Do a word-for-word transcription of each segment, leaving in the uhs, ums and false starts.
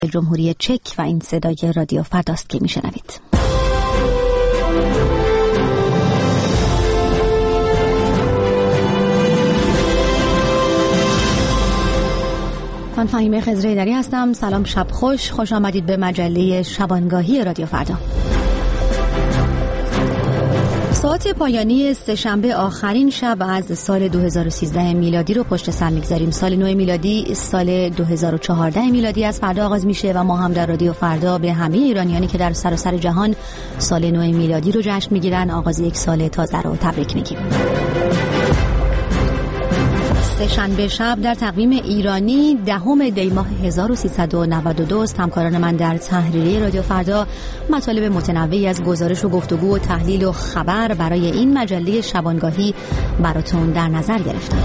جمهوری چک و این صدای رادیو فرداست که میشنوید. من فهیمه خضرایدری هستم. سلام، شب خوش، خوش آمدید به مجله شبانگاهی رادیو فردا. ساعت پایانی سه‌شنبه آخرین شب از سال دو هزار و سیزده میلادی رو پشت سر میگذاریم. سال نو میلادی سال دو هزار و چهارده میلادی از فردا آغاز میشه و ما هم در رادیو فردا به همه ایرانیانی که در سراسر جهان سال نو میلادی رو جشن میگیرن آغاز یک سال تازه رو تبریک میگیم. سه‌شنبه شب در تقویم ایرانی دهم دی ماه هزار و سیصد و نود و دو است. همکاران من در تحریریه رادیو فردا مطالب متنوعی از گزارش و گفتگو و تحلیل و خبر برای این مجله شبانگاهی براتون در نظر گرفتند.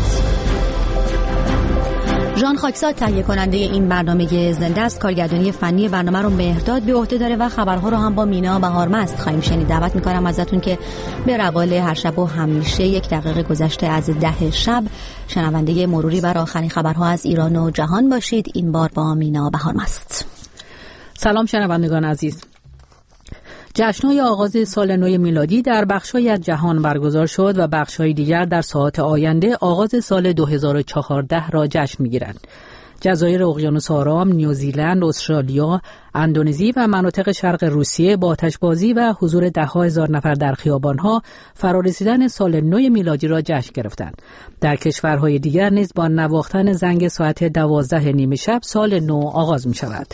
ژان خاکساد تهیه کننده این برنامه زنده است. کارگردانی فنی برنامه رو مهرداد به عهده داره و خبرها رو هم با مینا بهارمست خواهیم شنید. دعوت می‌کنم ازتون که به روال هر شب و همیشه یک دقیقه گذشته از ده شب شنونده مروری بر آخرین خبرها از ایران و جهان باشید. این بار با مینا بهارمست. سلام شنوندگان عزیز. جشن‌های آغاز سال نو میلادی در بخش‌های از جهان برگزار شد و بخش‌های دیگر در ساعات آینده آغاز سال دو هزار و چهارده را جشن می‌گیرند. جزایر اقیانوس آرام، نیوزیلند، استرالیا، اندونزی و مناطق شرق روسیه با آتش‌بازی و حضور ده‌ها هزار نفر در خیابان‌ها فرارسیدن سال نو میلادی را جشن گرفتند. در کشورهای دیگر نیز با نواختن زنگ ساعت دوازده نیمه شب سال نو آغاز می‌شود.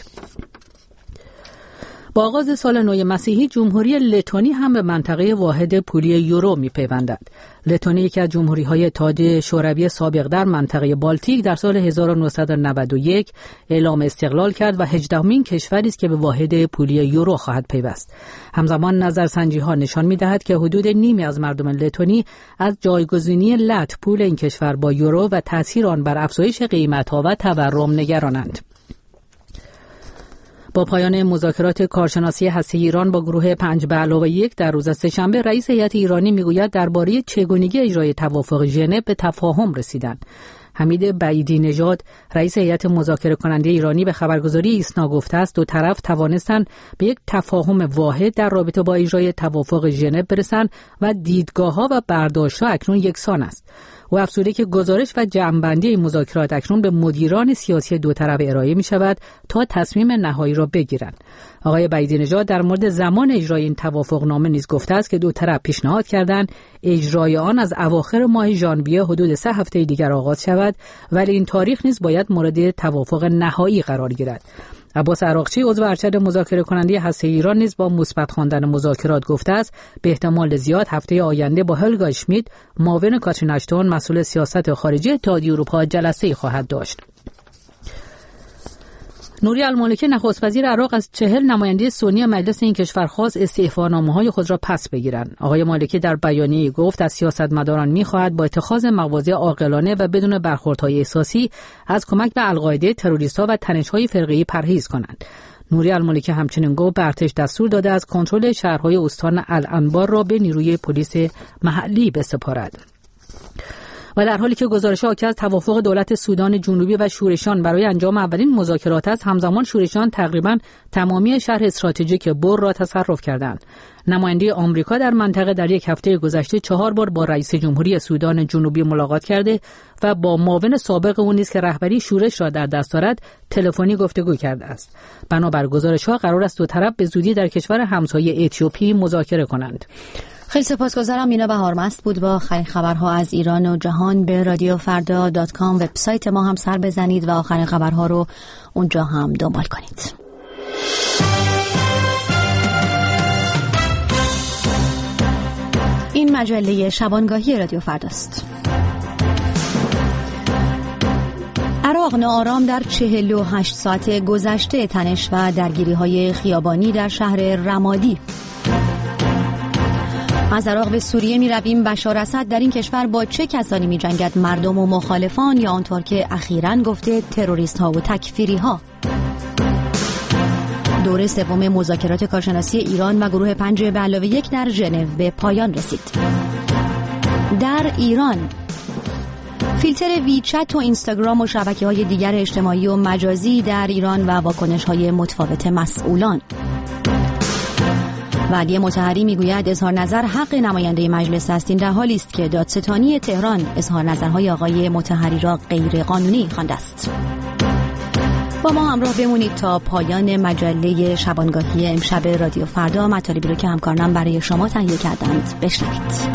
با آغاز سال نو مسیحی جمهوری لتونی هم به منطقه واحد پولی یورو می‌پیوندد. لتونی یکی از جمهوری‌های اتحادیه شوروی سابق در منطقه بالتیک در سال هزار و نهصد و نود و یک اعلام استقلال کرد و هجدهمین کشوری است که به واحد پولی یورو خواهد پیوست. همزمان نظرسنجی‌ها نشان می‌دهد که حدود نیمی از مردم لتونی از جایگزینی لت پول این کشور با یورو و تأثیر آن بر افزایش قیمت‌ها و تورم نگرانند. با پایان مذاکرات کارشناسی هسته‌ای ایران با گروه پنج به علاوه یک در روز سه‌شنبه، رئیس هیئت ایرانی میگوید درباره چگونگی اجرای توافق ژنو به تفاهم رسیدند. حمید بعیدی نژاد رئیس هیئت مذاکره کننده ایرانی به خبرگزاری ایسنا گفته است دو طرف توانستند به یک تفاهم واحد در رابطه با اجرای توافق ژنو برسند و دیدگاه‌ها و برداشت‌ها اکنون یکسان است. او افزوده که گزارش و جمع‌بندی این مذاکرات اکنون به مدیران سیاسی دو طرف ارائه می شود تا تصمیم نهایی را بگیرند. آقای بعیدی نژاد در مورد زمان اجرای این توافقنامه نیز گفته است که دو طرف پیشنهاد کردند اجرای آن از اواخر ماه ژانویه حدود سه هفته دیگر آغاز شود، ولی این تاریخ نیز باید مورد توافق نهایی قرار گیرد. عباس عراقچی عضو ارشد مذاکره کننده هسته‌ای ایران نیز با مثبت خواندن مذاکرات گفته است به احتمال زیاد هفته آینده با هلگا اشمیت معاون کاترین اشتون مسئول سیاست خارجی اتحادیه اروپا جلسه‌ای خواهد داشت. نوری المالکی نخست وزیر عراق از چهل نماینده سنی مجلس این کشور خواست استعفانامه‌های خود را پس بگیرند. آقای مالکی در بیانیه‌ای گفت از سیاستمداران می‌خواهد با اتخاذ مواضع عاقلانه و بدون برخوردهای احساسی از کمک به القاعده، تروریست‌ها و تنش‌های فرقه‌ای پرهیز کنند. نوری المالکی همچنین گفت به ارتش دستور داده از کنترل شهرهای استان الانبار را به نیروی پلیس محلی بسپارد. و در حالی که گزارش حاکی از توافق دولت سودان جنوبی و شورشان برای انجام اولین مذاکرات است، همزمان شورشان تقریباً تمامی شهر استراتژیک بور را تصرف کردند. نماینده آمریکا در منطقه در یک هفته گذشته چهار بار با رئیس جمهوری سودان جنوبی ملاقات کرده و با معاون سابق او نیز که رهبری شورش را در دست دارد تلفنی گفتگو کرده است. بنابر گزارش‌ها قرار است دو طرف به زودی در کشور همسایه اتیوپی مذاکره کنند. خیلی سپاسگزارم. مینا بهارمست بود با آخرین خبرها از ایران و جهان. به رادیو فردا دات کام وبسایت ما هم سر بزنید و آخرین خبرها رو اونجا هم دنبال کنید. این مجله شبانگاهی رادیو فرداست. عراق ناآرام در چهل و هشت ساعت گذشته، تنش و درگیری‌های خیابانی در شهر رمادی. از عراق به سوریه می رویم. بشار اسد در این کشور با چه کسانی می جنگد؟ مردم و مخالفان یا آنطور که اخیراً گفته تروریست ها و تکفیری ها؟ دوره سوم مذاکرات کارشناسی ایران و گروه پنج به علاوه یک در ژنو به پایان رسید. در ایران فیلم فیلتر ویچت و اینستاگرام و شبکه‌های دیگر اجتماعی و مجازی در ایران و واکنش‌های متفاوت مسئولان. ولی مطهری میگوید اظهار نظر حق نماینده مجلس است. این در حالی است که دادستانی تهران اظهار نظرهای آقای مطهری را غیر قانونی خوانده است. با ما همراه بمونید تا پایان مجله شبانگاهی امشب رادیو فردا. مطالبی رو که همکارانم برای شما تهیه کردند بشنوید.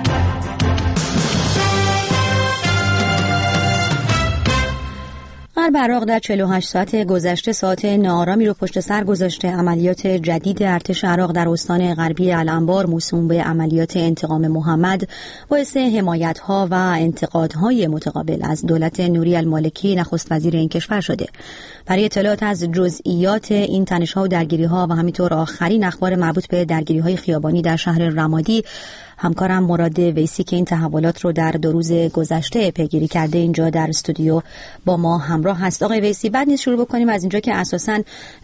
غرب عراق در چهل و هشت ساعت گذشته ساعت ناآرامی رو پشت سر گذاشته. عملیات جدید ارتش عراق در استان غربی الانبار موسوم به عملیات انتقام محمد باعث حمایت‌ها و انتقادهای متقابل از دولت نوری المالکی نخست وزیر این کشور شده. برای اطلاعات از جزئیات این تنش‌ها و درگیری‌ها و همینطور آخرین اخبار مربوط به درگیری‌های خیابانی در شهر رمادی، همکارم مراد ویسی که این تحولات رو در دو روز گذشته پیگیری کرده اینجا در استودیو با ما همراه هست. آقای ویسی، بعد نیست شروع بکنیم از اینجا که اساساً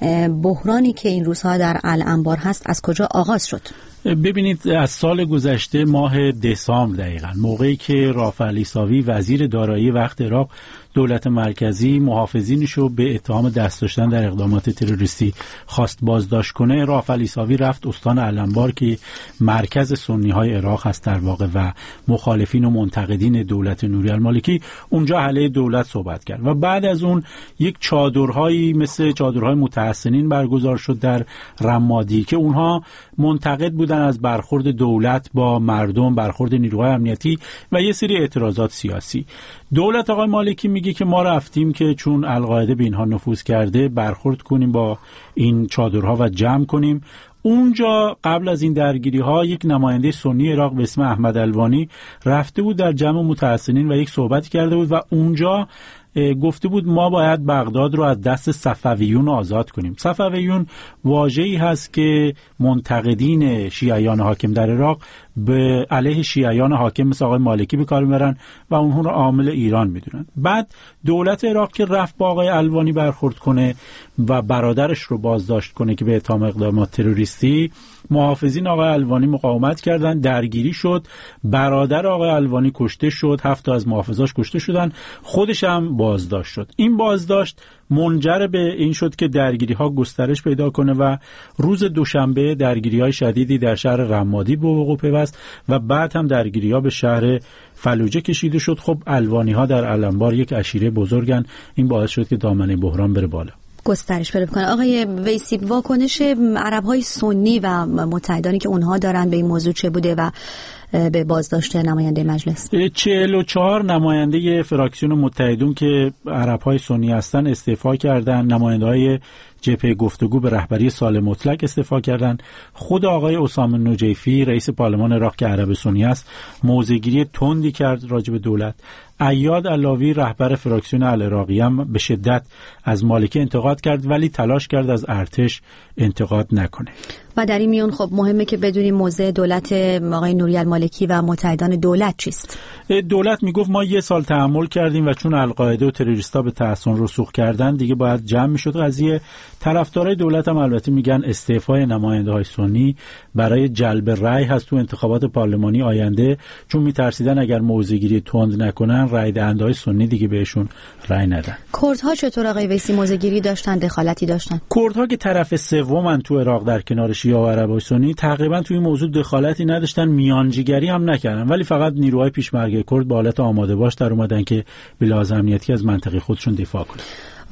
بحرانی که این روزها در الانبار هست از کجا آغاز شد؟ ببینید، از سال گذشته ماه دسامبر دقیقاً موقعی که رافع علیساوی وزیر دارایی وقت عراق دولت مرکزی محافظینشو به اتهام دست داشتن در اقدامات تروریستی خواست بازداشت کنه، رافع علیساوی رفت استان الانبار که مرکز سنی‌های عراق هست در واقع و مخالفین و منتقدین دولت نوری المالکی اونجا علیه دولت صحبت کرد و بعد از اون یک چادرهایی مثل چادرهای متحسنین برگزار شد در رمادی که اونها منتقد بودن از برخورد دولت با مردم، برخورد نیروهای امنیتی و یه سری اعتراضات سیاسی. دولت آقای مالکی میگه که ما رفتیم که چون القاعده به اینها نفوذ کرده برخورد کنیم با این چادرها و جمع کنیم. اونجا قبل از این درگیری ها یک نماینده سنی عراق به اسم احمد الوانی رفته بود در جمع متحسنین و یک صحبتی کرده بود و اونجا گفته بود ما باید بغداد رو از دست صفویون آزاد کنیم. صفویون واژه‌ای هست که منتقدین شیعیان حاکم در عراق به علیه شیعیان حاکم مثل آقای مالکی به کار میبرن و اونها رو عامل ایران میدونن. بعد دولت عراق که رفت با آقای الوانی برخورد کنه و برادرش رو بازداشت کنه که به اتهام اقدامات تروریستی، محافظین آقای الوانی مقاومت کردن، درگیری شد، برادر آقای الوانی کشته شد، هفت تا از محافظاش کشته شدن، خودش هم بازداشت شد. این بازداشت منجر به این شد که درگیری ها گسترش پیدا کنه و روز دوشنبه درگیری های شدیدی در شهر رمادی به وقوع پیوست و بعد هم درگیری ها به شهر فلوجه کشیده شد. خب الوانی ها در الانبار یک عشیره بزرگن، این باعث شد که دامنه بحران بره بالا، گسترش پیدا کنه. آقای ویسی، واکنش عرب‌های سنی و متحدانی که اونها دارن به این موضوع چه بوده و به بازداشت نماینده مجلس؟ چهل و چهار نماینده فراکسیون متحدون که عرب‌های سنی هستن استعفا کردن، نماینده‌های جبهه گفتگو به رهبری سال مطلق استعفا کردند. خود آقای اسامه نجیفی رئیس پارلمان عراق که عرب سنی است موضع‌گیری تندی کرد راجع به دولت. عیاد علاوی رهبر فراکسیون العراقی هم به شدت از مالکی انتقاد کرد ولی تلاش کرد از ارتش انتقاد نکنه. و در این میون خب مهمه که بدونیم موضع دولت آقای نوری المالکی و متحدان دولت چیست؟ دولت میگفت ما یه سال تحمل کردیم و چون القاعده و تروریستا به تحسن رسوخ کردن دیگه باید جمع میشد قضیه. طرفدارای دولت هم البته میگن استعفای نماینده‌های سنی برای جلب رأی هست تو انتخابات پارلمانی آینده، چون میترسیدن اگر موضع‌گیری تند نکنن رأی دهنده‌های سنی دیگه بهشون رأی ندن. کردها چطور آقای ویسی موضع‌گیری داشتن، دخالتی داشتن؟ کردها که طرف سومن تو عراق در کنار شیعه و عربای سنی تقریبا توی این موضوع دخالتی نداشتن، میانجیگری هم نکردن، ولی فقط نیروهای پیشمرگ کرد با حالت آماده باش در اومدن که به لحاظ امنیتی از منطقه خودشون دفاع کنن.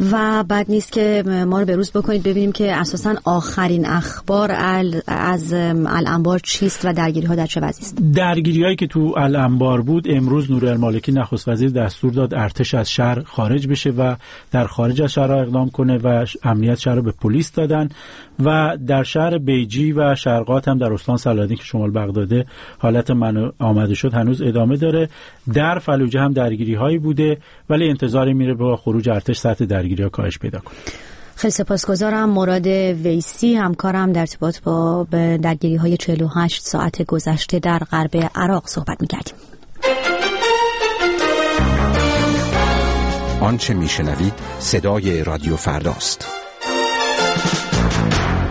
و بعد نیست که ما رو بروز بکنید ببینیم که اساساً آخرین اخبار از الانبار چیست و درگیری ها در چه وضعی است؟ درگیری هایی که تو الانبار بود، امروز نوری المالکی نخست وزیر دستور داد ارتش از شهر خارج بشه و در خارج از شهر اقدام کنه و امنیت شهر رو به پلیس دادن و در شهر بیجی و شرقات هم در استان سلادین که شمال بغداده حالت من آمده شد هنوز ادامه داره. در فلوجه هم درگیری هایی بوده ولی انتظاری میره با خروج ارتش سطح درگیری ها کاهش پیدا کنه. خیلی سپاسگزارم. مراد ویسی همکارم در ارتباط با درگیری های چهل و هشت ساعت گذشته در غرب عراق صحبت می‌کردیم. آنچه میشنوید صدای رادیو فرداست.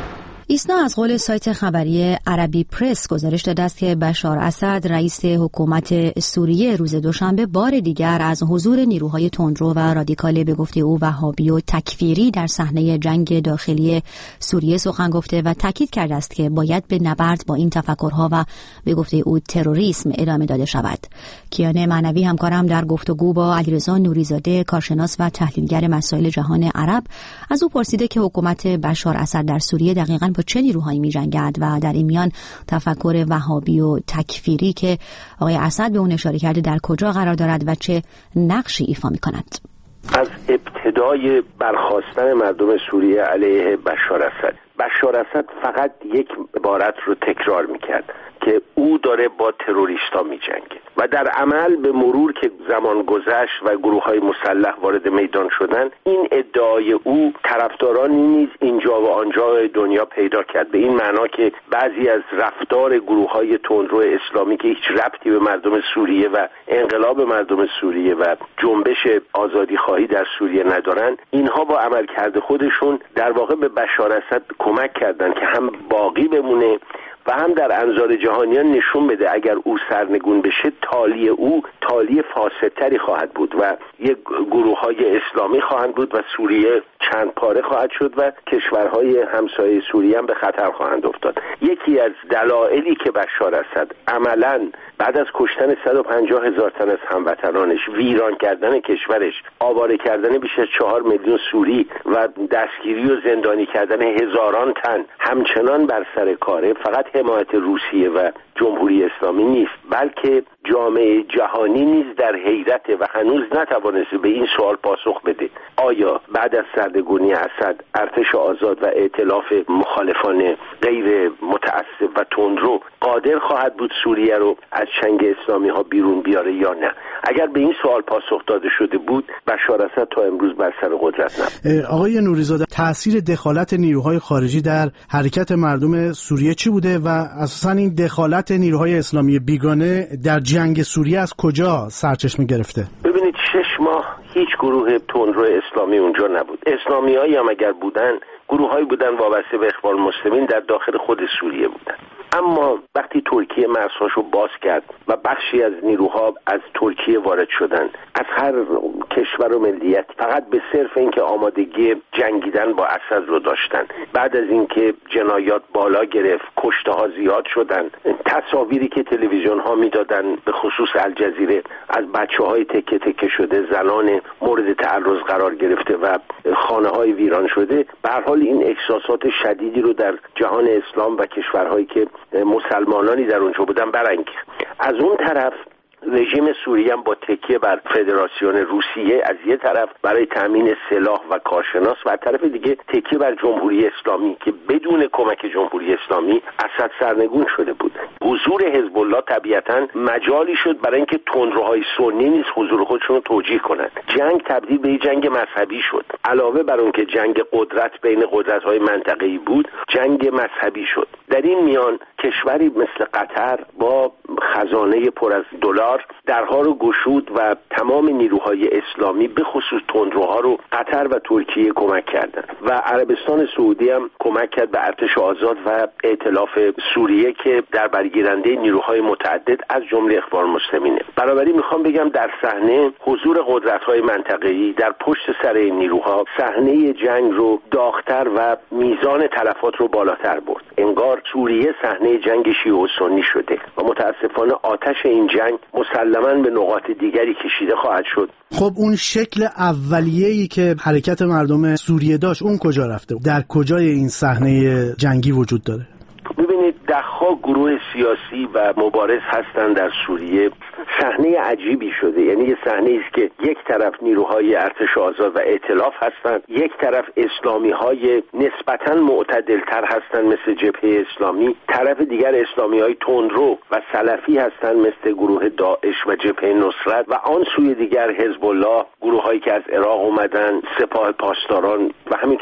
ایسنا از قول سایت خبری عربی پرس گزارش داده است که بشار اسد رئیس حکومت سوریه روز دوشنبه بار دیگر از حضور نیروهای تندرو و رادیکال به گفته او وهابی و تکفیری در صحنه جنگ داخلی سوریه سخن گفته و تاکید کرده است که باید به نبرد با این تفکرها و به گفته او تروریسم ادامه داده شود. کیان معنوی همکارم در گفتگو با علیرضا نوریزاده کارشناس و تحلیلگر مسائل جهان عرب از او پرسیده که حکومت بشار اسد در سوریه دقیقاً با چه نیروهایی می‌جنگد و در این میان تفکر وهابی و تکفیری که آقای اسد به اون اشاره کرده در کجا قرار دارد و چه نقشی ایفا می‌کند. از ابتدای برخاستن مردم سوریه علیه بشار اسد بشار اسد فقط یک عبارت رو تکرار می‌کرد که او داره با تروریستا می‌جنگه و در عمل به مرور که زمان گذشت و گروه‌های مسلح وارد میدان شدن این ادعای او طرفدارانی نیز اینجا و آنجا دنیا پیدا کرد، به این معنا که بعضی از رفتار گروه‌های تندرو اسلامی که هیچ ربطی به مردم سوریه و انقلاب مردم سوریه و جنبش آزادیخواهی در سوریه ندارن، اینها با عملکرد خودشون در واقع به بشار اسد کمک کردند که هم باقی بمونه و هم در انظار جهانیان نشون بده اگر او سرنگون بشه تالی او تالی فاسدتری خواهد بود و یک گروه‌های اسلامی خواهند بود و سوریه چند پاره خواهد شد و کشورهای همسایه سوریه هم به خطر خواهند افتاد. یکی از دلایلی که بشار اسد عملاً بعد از کشتن صد و پنجاه هزار تن از هموطنانش، ویران کردن کشورش، آواره کردن بیش از چهار میلیون سوری و دستگیری و زندانی کردن هزاران تن همچنان بر سر کاره، فقط حمایت روسیه و جمهوری اسلامی نیست بلکه جامعه جهانی نیز در حیرته و هنوز نتوانسته به این سوال پاسخ بده: آیا بعد از سرنگونی اسد ارتش آزاد و ائتلاف مخالفان غیر متعصب و تندرو قادر خواهد بود سوریه رو از چنگ اسلامی ها بیرون بیاره یا نه؟ اگر به این سوال پاسخ داده شده بود بشار اسد تا امروز بر سر قدرت نبود. آقای نوریزاده، تأثیر دخالت نیروهای خارجی در حرکت مردم سوریه چی بوده و اساساً این دخالت نیروهای اسلامی بیگانه در جنگ سوریه از کجا سرچشمه گرفته؟ ببینید، شش ماه هیچ گروه تندرو اسلامی اونجا نبود. اسلامیایی هم اگر بودن گروهایی بودن وابسته به اخوان المسلمین در داخل خود سوریه بودن. اما وقتی ترکیه مرزهاشو باز کرد و بخشی از نیروها از ترکیه وارد شدن از هر کشور و ملیت فقط به صرف اینکه آمادگی جنگیدن با اسد رو داشتن، بعد از اینکه جنایات بالا گرفت، کشته ها زیاد شدن، تصاویری که تلویزیون ها میدادن به خصوص الجزیره از بچه های تکه تکه شده، زنان مورد تعرض قرار گرفته و خانه های ویران شده، به هر حال این احساسات شدیدی رو در جهان اسلام و کشورهایی که مسلمانانی در اونجا بودن برانگیخت. از اون طرف رژیم سوریه هم با تکیه بر فدراسیون روسیه از یه طرف برای تامین سلاح و کارشناس و از طرف دیگه تکیه بر جمهوری اسلامی که بدون کمک جمهوری اسلامی اسد سرنگون شده بود. حضور حزب الله طبیعتاً مجالی شد برای اینکه تندروهای سنی نیز حضور خودشون رو توجیه کنند. جنگ تبدیل به جنگ مذهبی شد. علاوه بر اون که جنگ قدرت بین قدرت‌های منطقه‌ای بود، جنگ مذهبی شد. در این میان کشوری مثل قطر با خزانه پر از دلار درها رو گشود و تمام نیروهای اسلامی به خصوص تندروها رو قطر و ترکیه کمک کردند و عربستان سعودی هم کمک کرد به ارتش آزاد و ائتلاف سوریه که در برگیرنده نیروهای متعدد از جمله اخوان المسلمینه. بنابراین میخوام بگم در صحنه حضور قدرت‌های منطقه‌ای در پشت سر این نیروها صحنه جنگ رو داغ‌تر و میزان تلفات رو بالاتر برد. انگار سوریه صحنه جنگ شیعه و سنی شده و متاسفانه آتش این جنگ مسلماً به نقاط دیگری کشیده خواهد شد. خب اون شکل اولیه‌ای که حرکت مردم سوریه داشت اون کجا رفته؟ در کجای این صحنه جنگی وجود داره؟ ببینید، ده‌ها گروه سیاسی و مبارز هستند در سوریه. صحنه عجیبی شده، یعنی یه صحنه است که یک طرف نیروهای ارتش آزاد و ائتلاف هستند، یک طرف اسلامی‌های نسبتاً معتدل‌تر هستند مثل جبهه اسلامی، طرف دیگر اسلامی‌های تندرو و سلفی هستند مثل گروه داعش و جبهه نصرت و آن سوی دیگر حزب الله، گروه‌هایی که از عراق اومدن، سپاه پاسداران و همینطور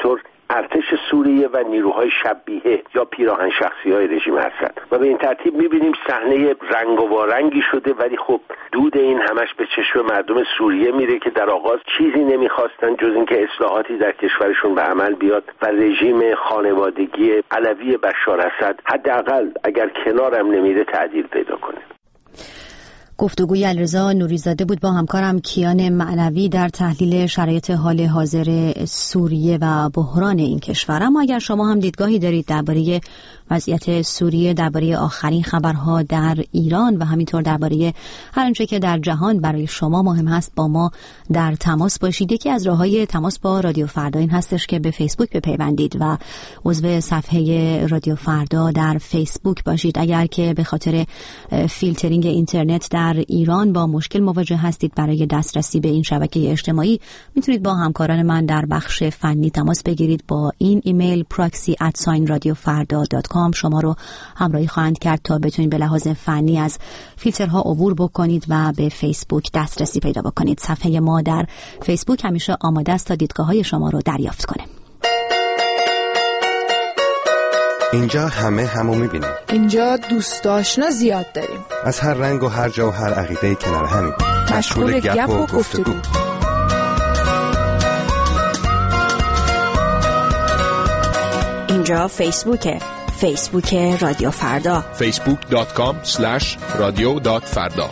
ارتش سوریه و نیروهای شبیه یا پیراهن شخصی های رژیم اسد و به این ترتیب میبینیم صحنه رنگ و وارنگی شده، ولی خب دود این همش به چشم مردم سوریه میره که در آغاز چیزی نمیخواستن جز اینکه اصلاحاتی در کشورشون به عمل بیاد و رژیم خانوادگی علوی بشار اسد حداقل اگر کنارم نمیره تعدیل پیدا کنه. گفتگوی علیرضا نوریزاده بود با همکارم کیان معنوی در تحلیل شرایط حال حاضر سوریه و بحران این کشور. اما اگر شما هم دیدگاهی دارید درباره وضعیت سوریه، درباره آخرین خبرها در ایران و همینطور درباره هر آنچه که در جهان برای شما مهم هست، با ما در تماس باشید. یکی از راههای تماس با رادیو فردا این هستش که به فیسبوک بپیوندید و عضو صفحه رادیو فردا در فیسبوک باشید. اگر که به خاطر فیلترینگ اینترنت در ایران با مشکل مواجه هستید برای دسترسی به این شبکه اجتماعی، میتونید با همکاران من در بخش فنی تماس بگیرید. با این ایمیل proxy at radio farda dot com شما رو همراهی خواهند کرد تا بتونید به لحاظ فنی از فیلترها عبور بکنید و به فیسبوک دسترسی پیدا بکنید. صفحه ما در فیسبوک همیشه آماده است تا دیدگاه‌های شما رو دریافت کنه. اینجا همه همو میبینیم. اینجا دوست آشنا زیاد داریم. از هر رنگ و هر جا و هر عقیده کنار همیم. مشغول گپ و گفتگو. اینجا فیسبوکه. فیسبوک رادیو فردا. فیسبوک دات کام اسلش رادیو دات فردا.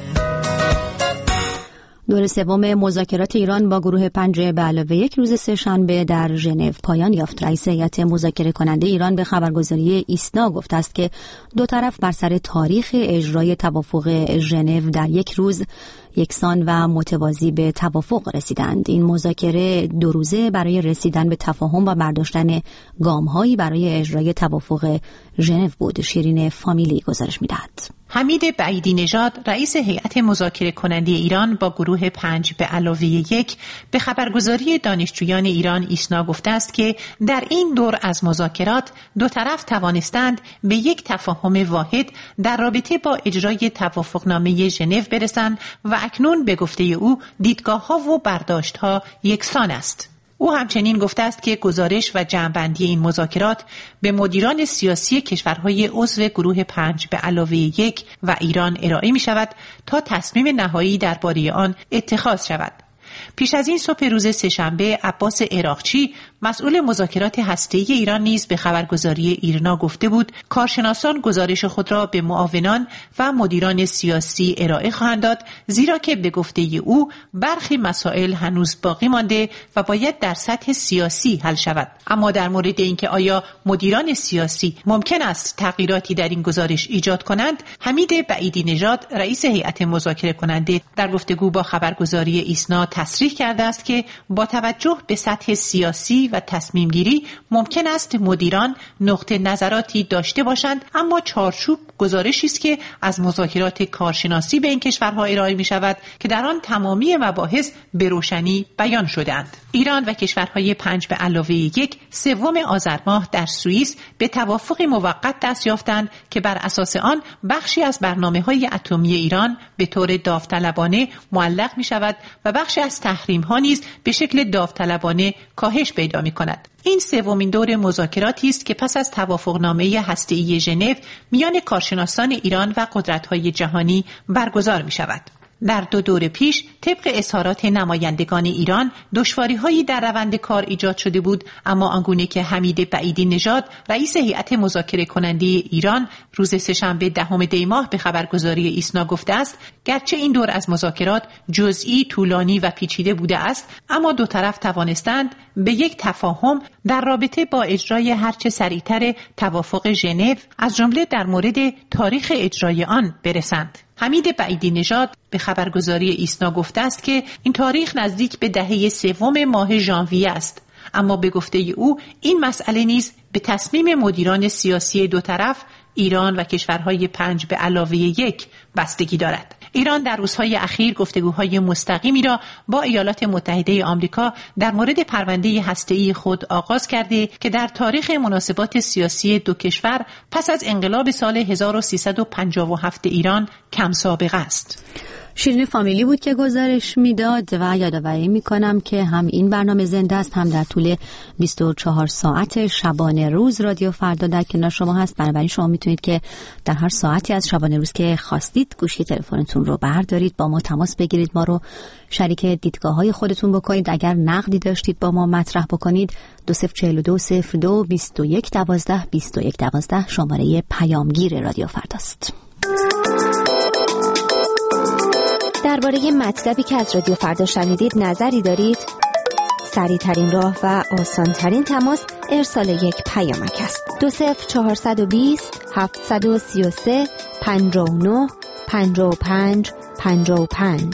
دور سوم مذاکرات ایران با گروه پنج به علاوه یک روز سه‌شنبه در ژنو پایان یافت. رئیس هیئت مذاکره کننده ایران به خبرگزاری ایسنا گفته است که دو طرف بر سر تاریخ اجرای توافق ژنو در یک روز یکسان و متوازی به توافق رسیدند. این مذاکره دو روزه برای رسیدن به تفاهم و برداشتن گام‌هایی برای اجرای توافق ژنو بود. شیرین فامیلی گزارش می‌دهد. حمید بعیدی نژاد رئیس هیئت مذاکره کننده ایران با گروه پنج به علاوه یک به خبرگزاری دانشجویان ایران ایسنا گفته است که در این دور از مذاکرات دو طرف توانستند به یک تفاهم واحد در رابطه با اجرای توافقنامه ژنو برسند و اکنون به گفته او دیدگاه‌ها و برداشت‌ها یکسان است. او همچنین گفته است که گزارش و جمع‌بندی این مذاکرات به مدیران سیاسی کشورهای عضو گروه پنج به علاوه یک و ایران ارائه می شود تا تصمیم نهایی درباره آن اتخاذ شود. پیش از این صبح روز سه‌شنبه عباس عراقچی مسئول مذاکرات هسته‌ای ایران نیز به خبرگزاری ایرنا گفته بود کارشناسان گزارش خود را به معاونان و مدیران سیاسی ارائه خواهند داد، زیرا که به گفته او برخی مسائل هنوز باقی مانده و باید در سطح سیاسی حل شود. اما در مورد اینکه آیا مدیران سیاسی ممکن است تغییراتی در این گزارش ایجاد کنند، حمید بعیدی نژاد رئیس هیئت مذاکره کننده در گفتگو با خبرگزاری ایسنا تصریح کرده است که با توجه به سطح سیاسی و تصمیم گیری ممکن است مدیران نقطه نظراتی داشته باشند، اما چارچوب گزارشی است که از مذاکرات کارشناسی به این کشورها ارائه می شود که در آن تمامی مباحث به روشنی بیان شدند. ایران و کشورهای پنج به علاوه یک سوم آذر ماه در سوئیس به توافقی موقت دست یافتند که بر اساس آن بخشی از برنامه‌های اتمی ایران به طور داوطلبانه معلق می شود و بخشی از تحریم ها نیز به شکل داوطلبانه کاهش پیدا می کند. این سومین دور مذاکراتی است که پس از توافقنامه هسته‌ای ژنو میان کارشناسان ایران و قدرت‌های جهانی برگزار می شود. در دو دور پیش طبق اظهارات نمایندگان ایران دشواری‌هایی در روند کار ایجاد شده بود، اما آنگونه که حمید بعیدی نژاد رئیس هیئت مذاکره کننده ایران روز سه‌شنبه دهم دی ماه به خبرگزاری ایسنا گفته است گرچه این دور از مذاکرات جزئی، طولانی و پیچیده بوده است، اما دو طرف توانستند به یک تفاهم در رابطه با اجرای هرچه سریعتر توافق ژنو از جمله در مورد تاریخ اجرای آن برسند. حمید بعیدی نژاد به خبرگزاری ایسنا گفته است که این تاریخ نزدیک به دهه سوم ماه ژانویه است، اما به گفته او این مسئله نیز به تصمیم مدیران سیاسی دو طرف ایران و کشورهای پنج به علاوه یک بستگی دارد. ایران در روزهای اخیر گفتگوهای مستقیمی را با ایالات متحده آمریکا در مورد پرونده هسته‌ای خود آغاز کرده که در تاریخ مناسبات سیاسی دو کشور پس از انقلاب سال هزار و سیصد و پنجاه و هفت ایران کم سابقه است. شیرین فامیلی بود که گزارش میداد و یادآوری میکنم که هم این برنامه زنده است، هم در طول بیست و چهار ساعت شبانه روز رادیو فردا در کنار شما هست. بنابراین شما میتونید که در هر ساعتی از شبانه روز که خواستید گوشی تلفنتون رو بردارید، با ما تماس بگیرید، ما رو شریک دیدگاه های خودتون بکنید. اگر نقدی داشتید با ما مطرح بکنید. دو صفر چهل و دو صفر دو بیست و یک دوازده بیست و یک دوازده شماره پیامگیر رادیو فرداست. درباره مطلبی که از رادیو فردا شنیدید نظری دارید؟ سریع ترین راه و آسان ترین تماس ارسال یک پیامک است. دو صفر چهارصد و بیست هفتصد و سی و سه پنجاه و نه پنجاه و پنج پنجاه و پنج.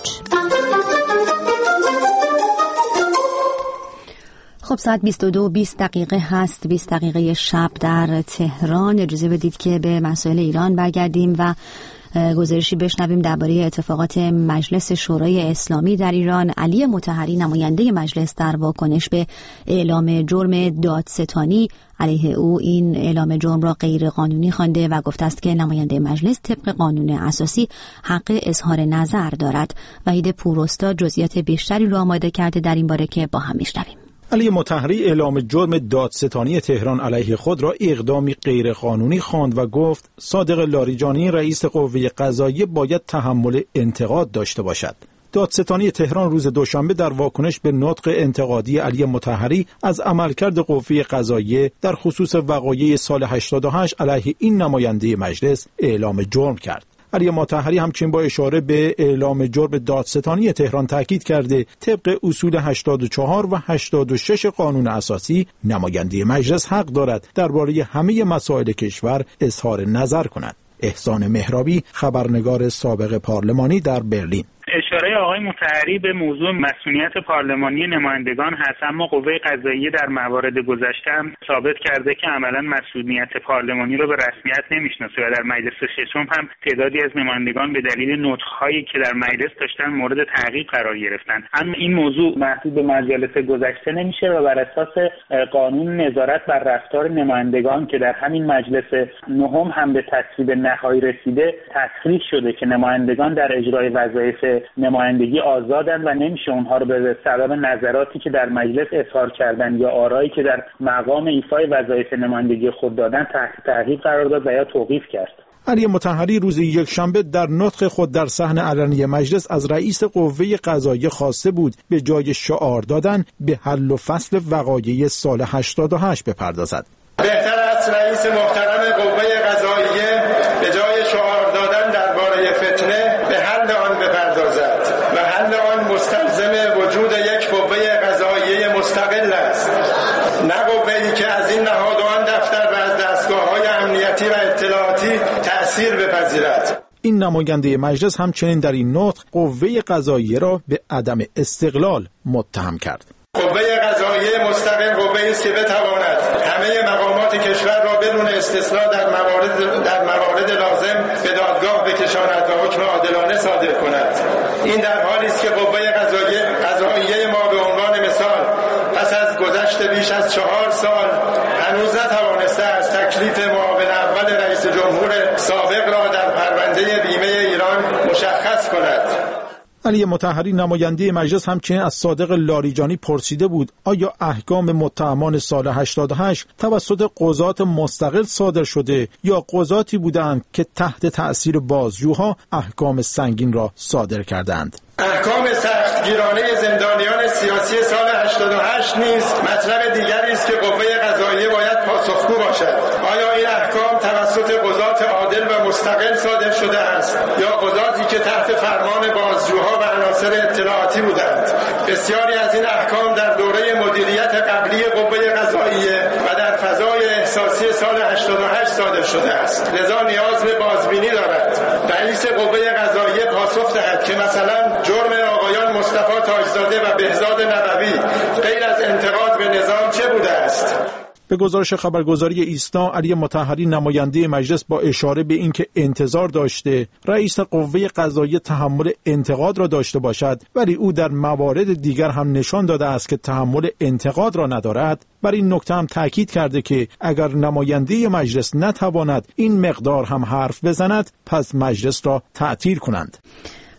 خب ساعت بیست و دو و بیست دقیقه هست، بیست دقیقه شب در تهران. اجازه بدید که به مسائل ایران برگردیم و گزارشی بشنویم درباره اتفاقات مجلس شورای اسلامی در ایران. علی مطهری نماینده مجلس در واکنش به اعلام جرم دادستانی علیه او این اعلام جرم را غیر قانونی خوانده و گفته است که نماینده مجلس طبق قانون اساسی حق اظهار نظر دارد. وحید پوراستاد جزئیات بیشتری را آماده کرده در این باره که با هم میشنویم. علی مطهری اعلام جرم دادستانی تهران علیه خود را اقدامی غیرقانونی خواند و گفت صادق لاریجانی رئیس قوه قضاییه باید تحمل انتقاد داشته باشد. دادستانی تهران روز دوشنبه در واکنش به نطق انتقادی علی مطهری از عملکرد قوه قضاییه در خصوص وقایع سال هشتاد و هشت علیه این نماینده مجلس اعلام جرم کرد. علی مطهری همچنین با اشاره به اعلام جرم دادستانی تهران تاکید کرده طبق اصول هشتاد و چهار و هشتاد و شش قانون اساسی نماینده مجلس حق دارد درباره همه مسائل کشور اظهار نظر کند. احسان مهرابی خبرنگار سابق پارلمانی در برلین. اشاره آقای مطهری به موضوع مسئولیت پارلمانی نمایندگان هست، اما قوه قضاییه در موارد گذشته هم ثابت کرده که عملاً مسئولیت پارلمانی رو به رسمیت نمیشناسه و در مجلس ششم هم تعدادی از نمایندگان به دلیل نطق‌هایی که در مجلس داشتن مورد تعقیب قرار گرفتن. اما این موضوع محدود به مجالس گذشته نمیشه و بر اساس قانون نظارت بر رفتار نمایندگان که در همین مجلس نهم هم به تصویب نهایی رسیده تصریح شده که نمایندگان در اجرای وظایف نمایندگی آزادن و نمیشه اونها رو به سبب نظراتی که در مجلس اظهار کردن یا آرایی که در مقام ایفای وظایف نمایندگی خود دادن تحت تعقیب قرار داد و یا توقیف کرد. علی مطهری روز یکشنبه در نطق خود در صحن علنی مجلس از رئیس قوه قضاییه خواسته بود به جای شعار دادن به حل و فصل وقایع سال هشتاد و هشت بپردازد. بهتر است رئیس محترم قوه قضاییه به جای شعار دادن درباره فتنه به حل آن بپردازد و حل آن مستلزم وجود یک قوه قضاییه مستقل است، نه قوه‌ای که از این نهاد و آن دفتر و از دستگاه‌های امنیتی و اطلاعاتی تأثیر بپذیرد. این نماینده مجلس همچنین در این نطق قوه قضاییه را به عدم استقلال متهم کرد. قوه قضاییه مستقل قوه‌ای است که بتواند همه مقامات کشور را بدون استثنا در موارد در موارد لازم به دادگاه بکشاند و حکم عادلانه صادر کند. این در حالی است که قوه قضاییه قضاییه ما به عنوان مثال پس از گذشت بیش از چهار سال هنوز نتوانسته از تکلیف معاون اول رئیس جمهور سابق را در پرونده بیمه ایران مشخص کند. علی مطهری نماینده مجلس همچنین از صادق لاریجانی پرسیده بود آیا احکام متهمان سال هشتاد و هشت توسط قضات مستقل صادر شده یا قضاتی بودند که تحت تأثیر بازجوها احکام سنگین را صادر کردند. احکام سختگیرانه زندانیان سیاسی سال هشتاد و هشت نیز مطلب دیگری است که قوه قضاییه باید پاسخگو باشد. آیا این احکام توسط قضات عادل و مستقل صادر شده است یا قضاتی که تحت فرمان بازجوها و عناصر اطلاعاتی بودند؟ بسیاری از این احکام در دوره مدیریت قبلی قوه قضاییه و در فضای احساسی سال هشتاد و هشت صادر شده است. لذا نیاز به بازبینی دارد. رئیس قوه قضاییه پاسخ دهد که مثلا جرم آقایان مصطفی تاجزاده و بهزاد نبوی غیر از انتقاد به نظام چه بوده است؟ به گزارش خبرگزاری ایسنا، علی مطهری نماینده مجلس با اشاره به اینکه انتظار داشته رئیس قوه قضاییه تحمل انتقاد را داشته باشد، ولی او در موارد دیگر هم نشان داده است که تحمل انتقاد را ندارد، بر این نکته هم تاکید کرده که اگر نماینده مجلس نتواند این مقدار هم حرف بزند پس مجلس را تعطیل کنند.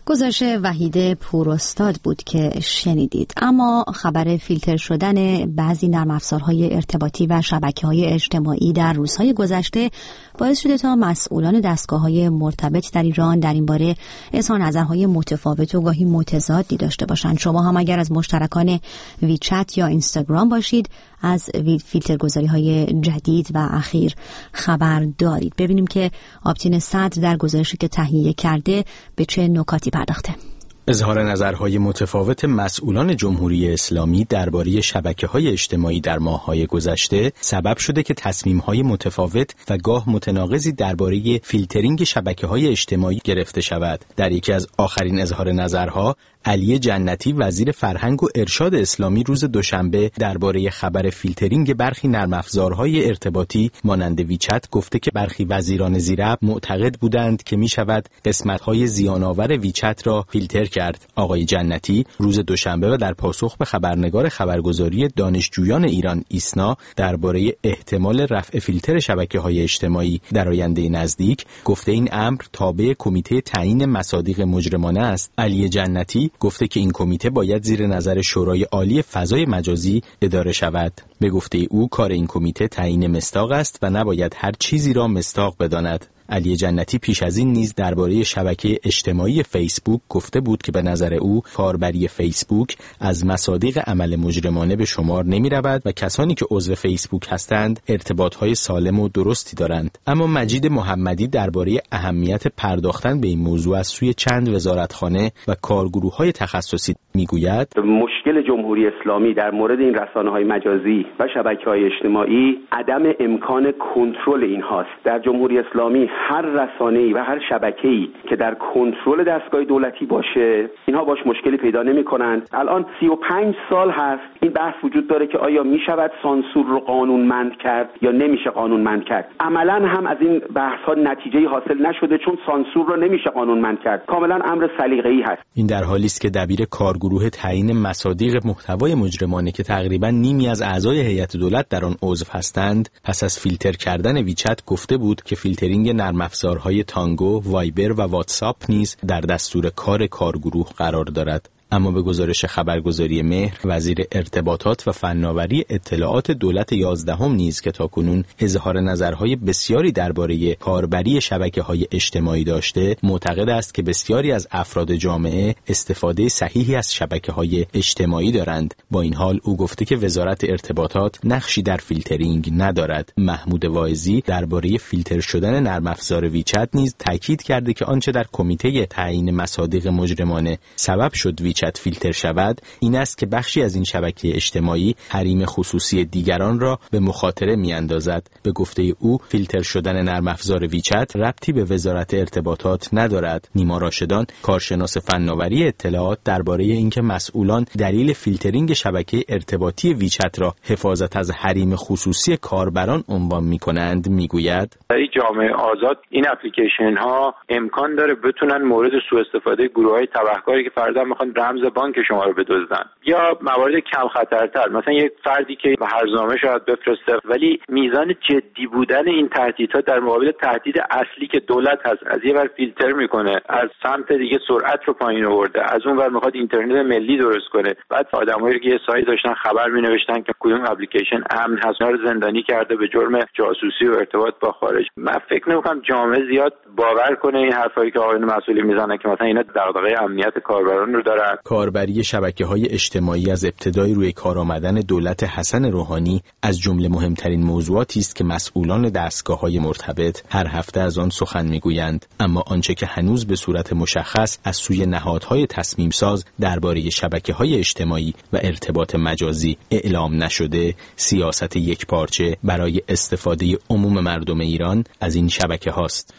گزارش وحید پوراستاد بود که شنیدید. اما خبر فیلتر شدن بعضی نرم افزارهای ارتباطی و شبکه‌های اجتماعی در روزهای گذشته باعث شده تا مسئولان دستگاه‌های مرتبط در ایران در این باره اظهار نظرهای متفاوت و گاهی متضادی داشته باشند. شما هم اگر از مشترکان ویچت یا اینستاگرام باشید از فیلترگذاری‌های جدید و اخیر خبر دارید. ببینیم که آپتین صدر در گزارشی که تهیه کرده به چه نکاتی پرداخته. اظهار نظرهای متفاوت مسئولان جمهوری اسلامی درباره شبکه‌های اجتماعی در ماه‌های گذشته سبب شده که تصمیم‌های متفاوت و گاه متناقضی درباره فیلترینگ شبکه‌های اجتماعی گرفته شود. در یکی از آخرین اظهار نظرها علی جنتی وزیر فرهنگ و ارشاد اسلامی روز دوشنبه درباره خبر فیلترینگ برخی نرم افزارهای ارتباطی مانند ویچت گفته که برخی وزیران زیراب معتقد بودند که می شود قسمت‌های زیان‌آور ویچت را فیلتر کرد. آقای جنتی روز دوشنبه و در پاسخ به خبرنگار خبرگزاری دانشجویان ایران ایسنا درباره احتمال رفع فیلتر شبکه‌های اجتماعی در آینده نزدیک گفته این امر تابع کمیته تعیین مصادیق مجرمانه است. علی جنتی گفته که این کمیته باید زیر نظر شورای عالی فضای مجازی اداره شود. به گفته او کار این کمیته تعیین مصداق است و نباید هر چیزی را مصداق بداند. علی جنتی پیش از این نیز درباره شبکه اجتماعی فیسبوک گفته بود که به نظر او کاربری فیسبوک از مصادیق عمل مجرمانه به شمار نمی رود و کسانی که عضو فیسبوک هستند ارتباطهای سالم و درستی دارند. اما مجید محمدی درباره اهمیت پرداختن به این موضوع از سوی چند وزارتخانه و کارگروه‌های تخصصی میگوید مشکل جمهوری اسلامی در مورد این رسانه‌های مجازی و شبکه‌های اجتماعی عدم امکان کنترل اینهاست. در جمهوری اسلامی هر رسانه‌ای و هر شبکه‌ای که در کنترل دستگاه دولتی باشه اینها باش مشکلی پیدا نمی‌کنند. الان سی و پنج سال هست این بحث وجود داره که آیا می‌شود سانسور رو قانونمند کرد یا نمیشه قانونمند کرد. عملاً هم از این بحث‌ها نتیجه‌ای حاصل نشده چون سانسور رو نمیشه قانونمند کرد. کاملاً امر سلیقه‌ای هست. این در حالی است که دبیر کارگروه تعیین مصادیق محتوای مجرمانه که تقریباً نیمی از اعضای هیئت دولت در آن عضو هستند پس از فیلتر کردن ویچت گفته بود که فیلترینگ نرم افزارهای تانگو، وایبر و واتساپ نیز در دستور کار کارگروه قرار دارد. اما به گزارش خبرگزاری مهر وزیر ارتباطات و فناوری اطلاعات دولت یازدهم نیز که تاکنون اظهار نظرهای بسیاری درباره کاربری شبکه‌های اجتماعی داشته معتقد است که بسیاری از افراد جامعه استفاده صحیحی از شبکه‌های اجتماعی دارند. با این حال او گفته که وزارت ارتباطات نقشی در فیلترینگ ندارد. محمود واعظی درباره فیلتر شدن نرم افزار ویچت نیز تاکید کرده که آنچه در کمیته تعیین مصادیق مجرمانه سبب شد ویچت فیلتر شود این است که بخشی از این شبکه اجتماعی حریم خصوصی دیگران را به مخاطره میاندازد. به گفته او فیلتر شدن نرم افزار ویچت ربطی به وزارت ارتباطات ندارد. نیما راشدان کارشناس فناوری اطلاعات درباره اینکه مسئولان دلیل فیلترینگ شبکه ارتباطی ویچت را حفاظت از حریم خصوصی کاربران عنوان می‌کنند میگوید در جامعه آزاد این اپلیکیشن ها امکان داره بتونن مورد سوء استفاده گروه‌های تبهکاری که فرضاً میخوان رمز بانک شما رو بدزدن یا موارد کم خطرتر مثلا یک فردی که هرزنامه شاید بفرسته ولی میزان جدی بودن این تهدیدها در مقابل تهدید اصلی که دولت هست از یه ور فیلتر میکنه از سمت دیگه سرعت رو پایین آورده از اون ور میخواد اینترنت ملی درست کنه بعد آدمایی که یه سایت داشتن خبر مینوشتن که کدوم اپلیکیشن امن هست رو زندانی کرده به جرم جاسوسی و ارتباط با خارج. من فکر نمیکنم جامعه زیاد باور کنه این حرفایی که آقایون مسئولین میزنن که مثلا اینا دغدغه امنیت کاربران رو دارن. کاربری شبکه‌های اجتماعی از ابتدای روی کار آمدن دولت حسن روحانی از جمله مهمترین موضوعاتی است که مسئولان دستگاه‌های مرتبط هر هفته از آن سخن می‌گویند. اما آنچه که هنوز به صورت مشخص از سوی نهادهای تصمیم ساز درباره شبکه‌های اجتماعی و ارتباط مجازی اعلام نشده، سیاست یکپارچه برای استفاده عموم مردم ایران از این شبکه‌هاست.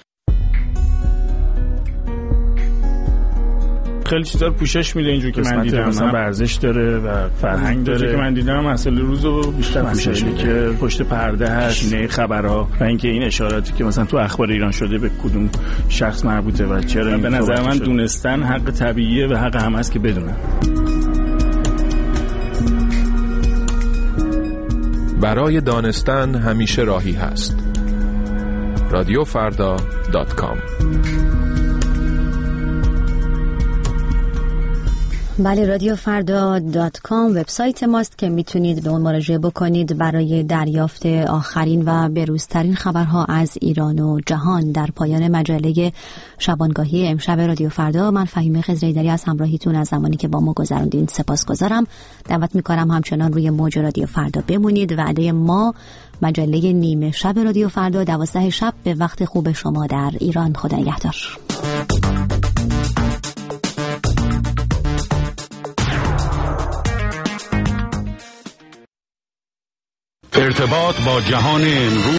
خیلی چیزا رو پوشش میده اینجوری که من دیدم مثلا ورزش داره و فرهنگ داره که من دیدم مسئله روزو بیشتر پوشش میده که پشت پرده هست نه خبرها و اینکه این اشاراتی که مثلا تو اخبار ایران شده به کدوم شخص مربوطه و چرا به نظر من دونستن حق طبیعیه و حق هم هست که بدونن. برای دانستن همیشه راهی هست. رادیو فردا دات کام بله، رادیو فردا دات کام وبسایت ماست که میتونید به اون مراجعه بکنید برای دریافت آخرین و بروزترین خبرها از ایران و جهان. در پایان مجله شبانگاهی امشب رادیو فردا، من فهیمه خضری‌دری از همراهیتون از زمانی که با ما گذروندین سپاسگزارم. دعوت میکنم همچنان روی موج رادیو فردا بمونید. وعده ما مجله نیمه شب رادیو فردا دوازده شب به وقت خوب شما در ایران. خدا نگهدار. ارتباط با جهان امروز